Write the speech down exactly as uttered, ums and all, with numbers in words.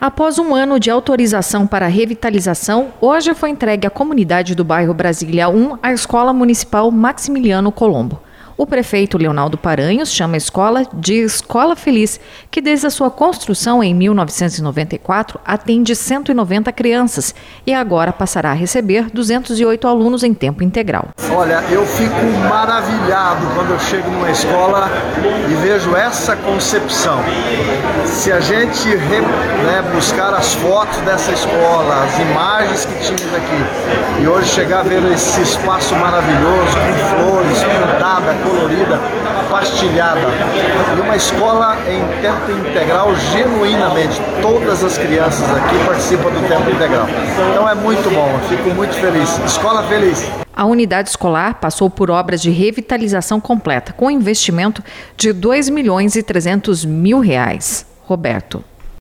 Após um ano de autorização para revitalização, hoje foi entregue à comunidade do bairro Brasília um a Escola Municipal Maximiliano Colombo. O prefeito Leonardo Paranhos chama a escola de Escola Feliz, que desde a sua construção em mil novecentos e noventa e quatro atende cento e noventa crianças e agora passará a receber duzentos e oito alunos em tempo integral. Olha, eu fico maravilhado quando eu chego numa escola e vejo essa concepção. Se a gente né, buscar as fotos dessa escola, as imagens que tínhamos aqui e hoje chegar a ver esse espaço maravilhoso, com flores, pintada, colorida, pastilhada, e uma escola em tempo integral genuinamente. Todas as crianças aqui participam do tempo integral. Então é muito bom, eu fico muito feliz. Escola Feliz. A unidade escolar passou por obras de revitalização completa, com investimento de dois milhões e trezentos mil reais. Roberto.